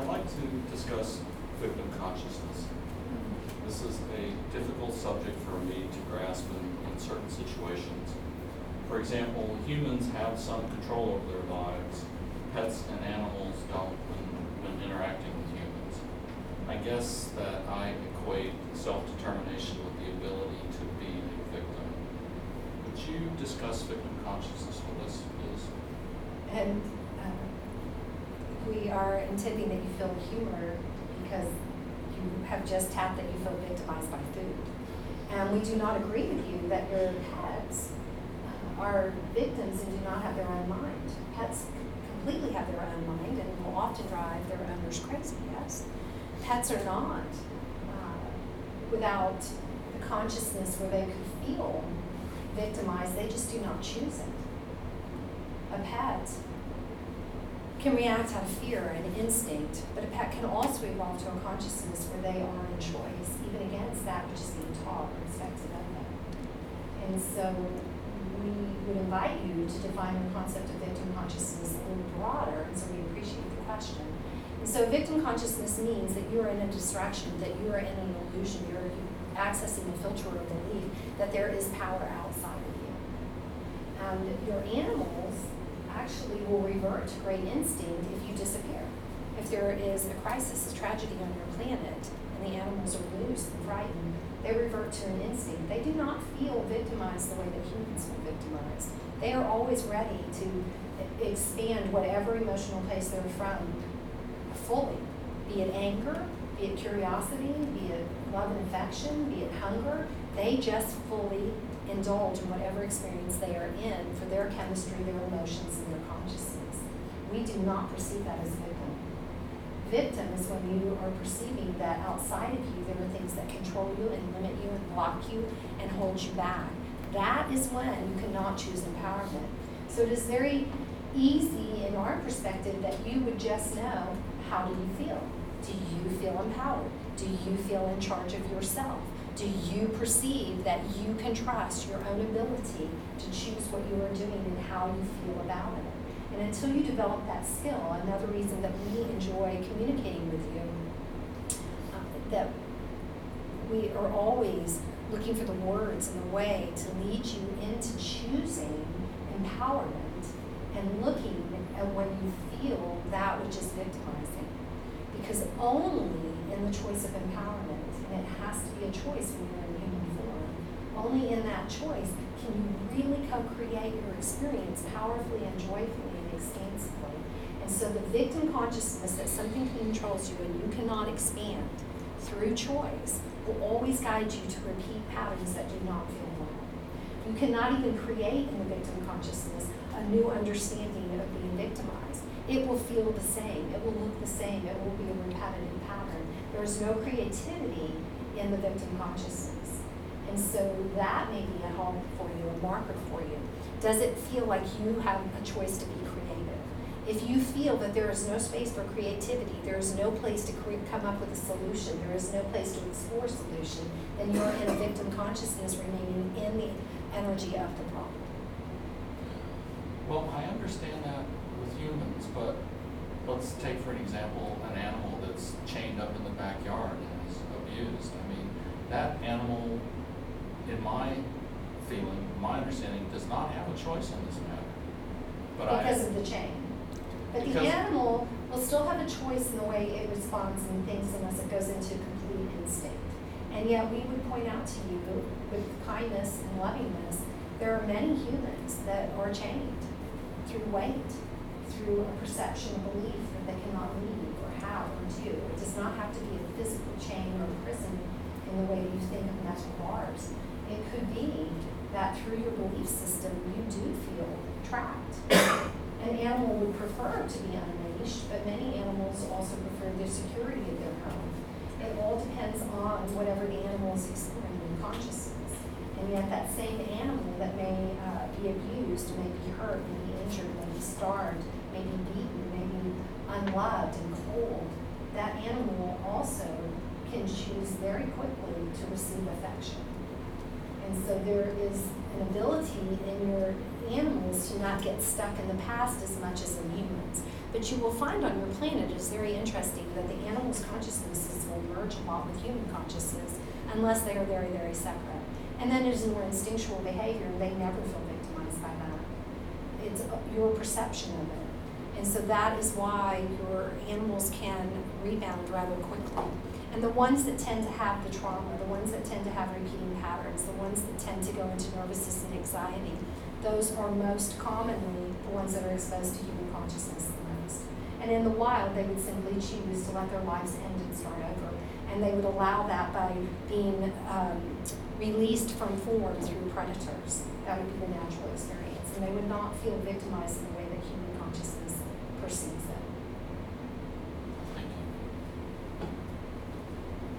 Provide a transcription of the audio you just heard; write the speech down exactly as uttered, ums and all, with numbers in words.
I'd like to discuss victim consciousness. This is a difficult subject for me to grasp in, in certain situations. For example, humans have some control over their lives. Pets and animals don't when, when interacting with humans. I guess that I equate self-determination with the ability to be a victim. Would you discuss victim consciousness with us, please? And uh, we are intending that you feel humor because you have just tapped that you feel victimized by food. And we do not agree with you that your pets uh, are victims and do not have their own mind. Pets completely have their own mind and will often drive their owners crazy, yes? Pets are not uh, without the consciousness where they could feel victimized, they just do not choose it. A pet can react out of fear and instinct, but a pet can also evolve to a consciousness where they are in choice, even against that which is being taught or expected of them. And so we would invite you to define the concept of victim consciousness a little broader, and so we appreciate the question. And so victim consciousness means that you are in a distraction, that you are in an illusion, you're accessing a filter of belief that there is power outside of you. And your animals actually will revert to great instinct if you disappear. If there is a crisis, a tragedy on your planet, and the animals are loose and frightened, they revert to an instinct. They do not feel victimized the way that humans feel victimized. They are always ready to expand whatever emotional place they're from fully, be it anger, be it curiosity, be it love and affection, be it hunger. They just fully indulge in whatever experience they are in for their chemistry, their emotions, and their consciousness. We do not perceive that as victim. Victim is when you are perceiving that outside of you there are things that control you and limit you and block you and hold you back. That is when you cannot choose empowerment. So it is very easy in our perspective that you would just know, how do you feel? Do you feel empowered? Do you feel in charge of yourself? Do you perceive that you can trust your own ability to choose what you are doing and how you feel about it? And until you develop that skill, another reason that we enjoy communicating with you, uh, that we are always looking for the words and the way to lead you into choosing empowerment and looking at when you feel that which is victimizing. Because only in the choice of empowerment, and it has to be a choice when you're in human form, only in that choice can you really co-create your experience powerfully and joyfully and expansively. And so the victim consciousness that something controls you and you cannot expand through choice will always guide you to repeat patterns that do not feel well. You cannot even create in the victim consciousness a new understanding of being victimized. It will feel the same. It will look the same. It will be a repetitive pattern. There is no creativity in the victim consciousness. And so that may be a help for you, a marker for you. Does it feel like you have a choice to be creative? If you feel that there is no space for creativity, there is no place to cre- come up with a solution, there is no place to explore solution, then you are in a victim consciousness remaining in the energy of the problem. Well, I understand that with humans, but let's take for an example an animal that's chained up in the backyard and is abused. I mean, that animal, in my feeling, my understanding, does not have a choice in this matter. But because I, of the chain. But the because- animal will still have a choice in the way it responds and thinks unless it goes into complete instinct. And yet we would point out to you with kindness and lovingness, there are many humans that are chained through weight, through a perception, a belief that they cannot leave or have or do. It does not have to be a physical chain or prison in the way you think of metal bars. It could be that through your belief system you do feel trapped. An animal would prefer to be unleashed, but many animals also prefer the security of their home. It all depends on whatever the animal is exploring in consciousness. And yet that same animal that may uh, be abused, may be hurt, may be injured, may be starved, may be beaten, may be unloved and cold, that animal also can choose very quickly to receive affection. And so there is an ability in your animals to not get stuck in the past as much as in humans. But you will find on your planet, it's very interesting, that the animals' consciousnesses will merge a lot with human consciousness unless they are very, very separate. And then it is more instinctual behavior, and they never feel victimized by that. It's your perception of it. And so that is why your animals can rebound rather quickly. And the ones that tend to have the trauma, the ones that tend to have repeating patterns, the ones that tend to go into nervousness and anxiety, those are most commonly the ones that are exposed to human consciousness the most. And in the wild, they would simply choose to let their lives end and start over. And they would allow that by being um, released from form through predators. That would be the natural experience. And they would not feel victimized in the way that human consciousness perceives it.